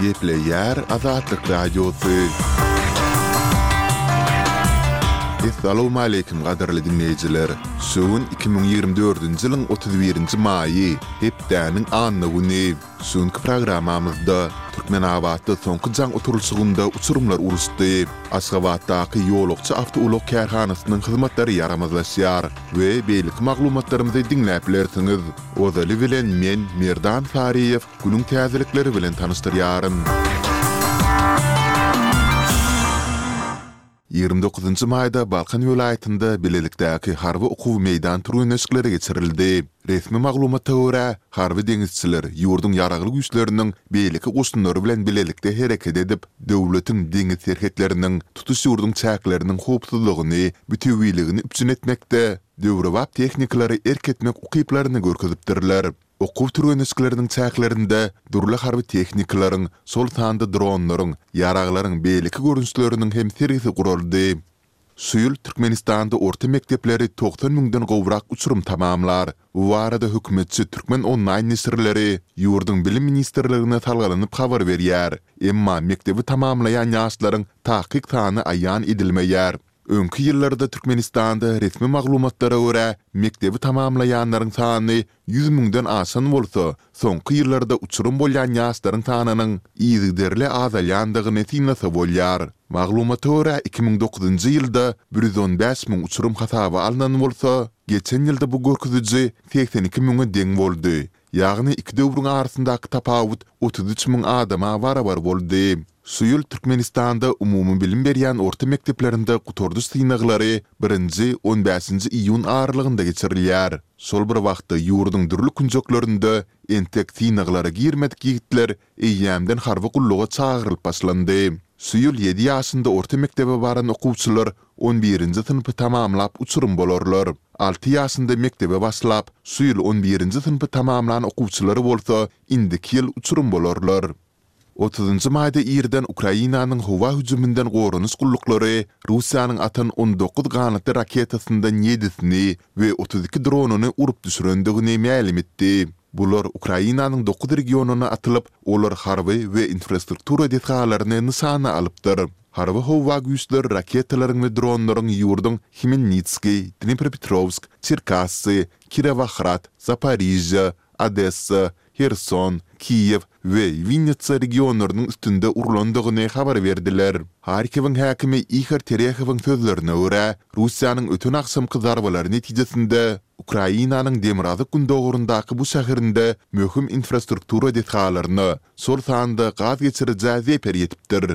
Gepleyer Azatlyk Radiosu. Assalamu alaykum gaderli dinleyijiler. Şuun 2024-nji ýylyň 31-nji maýy, hepdäniň anny güni. Şuňky programamyzda Türkmenabadda soňky jaň oturulşygynda uçurumlar uruşdy. Aşgabatdaky ýolukçy awtoulyk kärhanasynyň hyzmatlary ýaramazlaşýar we beýlik maglumatlarymyzy dinläp bilersiňiz. Ozaly bilen men Merdan Fariýew günüň täzelikleri bilen tanışdyrýarym. 29 mayda Balkan vilayetinde Bilelikdäki harby okuw meýdan turýanyşykları geçirildi. Resmi maglumatlara görä, harby deňizçiler ýurdun ýaragly güýçleriniň beýleki goşunlary bilen Bilelikde hereket edip, döwletiň deňiz serhetleriniň tutuş ýurdun çäkleriniň howpsuzlygyny, bütünligini üpçün etmekde, döwrewap tehnikalary erketmek ukyplaryny görkezipdirler. Okuw turýanyşyklarynyň çäklerinde durly harby tehnikalaryň, sol tanda dronlaryň, ýaraglaryň beýleki görünüşleriniň hem serisi guruldy. Suýul Türkmenistanda orta mektepleri 90 000-den gowrak uçurum tamamlar. Bu arada hökümetçi Türkmen online nesirleri ýurdun bilim ministrligine talgalanyp habar berýär. Emma mektebi tamamlayan ýaşlaryň tahqiq sany aýan edilmeýär. Öňkü ýyllarda Türkmenistanda resmi maglumatlara görä mektebi tamamlayanlaryň sany 100 000-den aşan bolsa, soňky ýyllarda uçurum bolýan ýaşlaryň sanynyň ýygyderli azalýandygyny synasa bolýar. Maglumata görä 2009-njy ýylda 115 000 uçurum hasaba alynan bolsa, geçen ýylda bu görkeziji 82 000-e deň boldy. Ýagny iki döwrüň arasyndaky tapawut 33 000 adama barabar boldy. Suýul Türkmenistanda umumy bilim berýän orta mekteplerinde gutorduş synaglary 1-nji 15-nji iýun aralygynda geçirilýär. Şol bir wagtda ýurdun dürli künjeklerinde entek synaglary girmedik ýigitler eýýämden harby gulluga çagyrylyp başlandy. Suýul 7 ýaşynda orta mektebe baran okuwçylar 11-nji synpy tamamlap uçurum bolarlar. 6 ýaşynda mektebe başlap, suýul 11-nji synpy tamamlanan okuwçylary bolsa, indiki ýyl uçurum bolarlar. 30 mayda ýerden Ukrainanyň howa hüjümünden gorunuş gullukları Russiýanyň atan 19 ganatly raketasyndan 7-sini we 32 dronuny urup düşürendigini ma'lum etdi. Bular Ukrainanyň 9 regionuny atylyp, olar harby we infrastruktura detgallaryny nysana alypdyr. Harby howa güýçleri raketalaryň we dronlaryň ýurdun Khmelnytski, Dnipropetrovsk, Çerkassy, Kirovohrad, Zaporizhzhia, Odessa, Kherson, Kiyev we Vinnitsa regionlarynyň üstünde urulandygyny habar berdiler. Harkiwiň häkimi Ihor Terehowyň sözlerine görä, Russiýanyň ötün akşamky zarbalary netijesinde Ukrainanyň Demirazık gündogurundaky bu şäherinde möhüm infrastruktura detgallaryny sol sanda gaz geçirjägi zeper ýetipdir.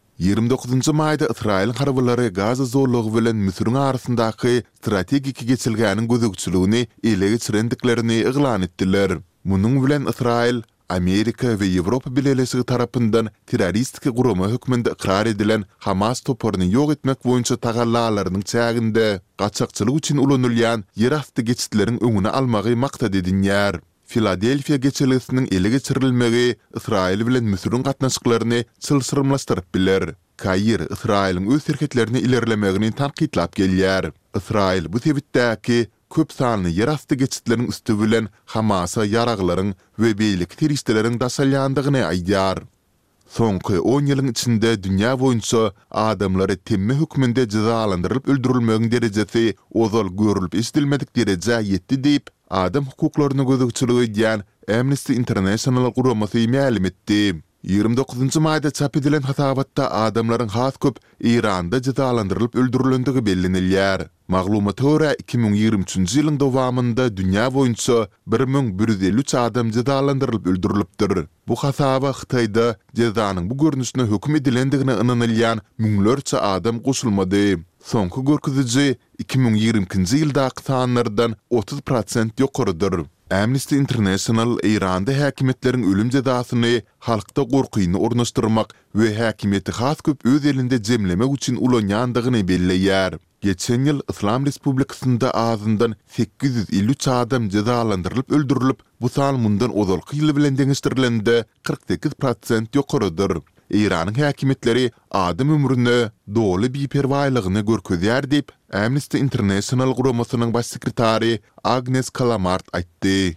29 mayda Israil harbalary Gaza zorlugy bilen Misrň arasyndaky strategik geçilgäniň gözegçiligini ele geçirendiklerini iglan etdiler. Munyň bilen Israil, Amerika we Ýewropa bileşigi tarapyndan terroristik gurama hökmünde ikrar edilen Hamas toparyny ýok etmek boýunça tagallalarynyň çäginde gaçakçylyk üçin ulanylýan ýerasty geçitleriň öňüne almagy maksat edilýär. Filadelfiya geçilisiniň ele geçirilmegi Israil bilen Misrň gatnaşyklaryny çylsyrmlaşdyryp biler. Kair Israiliň öz herketlerini ilerlemegini tanqidlap gelýär. Israil bu sebitdäki köp sanly ýerasty geçitleriň üstü bilen Hamasa ýaraglaryň we beýlik teröristleriň daşalýandygyny aýdýar. Soňky 10 ýylyň içinde dünýä boýunça adamlary temme hökmünde jazalandyrylyp öldürilmegiň derejesi ozal görülüp istilmedik dereje ýetdi diýip adam hukuklaryny gözegçilik edýän Amnesty International guramasy ma'lum etdi. 29 mayda çap edilen hasabatda adamlaryň has köp Iranda jazalandyrylyp öldürilendigi bellenilýär. Maglumata görä 2023-nji ýylyň dowamında dünýä boýunça 1153 adam jazalandyrylyp öldürilipdir. Bu hasaba Hytaýda jazanyň bu görnüşine hökm edilendigine inanylýan müňlerçe adam goşulmady. Soňky görkeziji 2022-nji ýyldaky sanlardan 30% ýokarydyr. Amnesty International Iranda häkimetleriň ölüm jazasyny halkda gorkyny ornaşdyrmak we häkimeti has köp öz elinde jemlemek üçin ulanýandygyny belleýär. Geçen ýyl Islam Respublikasynda azyndan 853 adam jazalandyrylyp öldürilip, bu san mundan ozalky ýyl bilen deňişdirilende 48% ýokarydyr. Iranyň häkimetleri adam ömrüne doly biperwaýlygyny görkezýär diýip Amnesty International guramasynyň baş sekretary Agnes Kalamart aýtdy.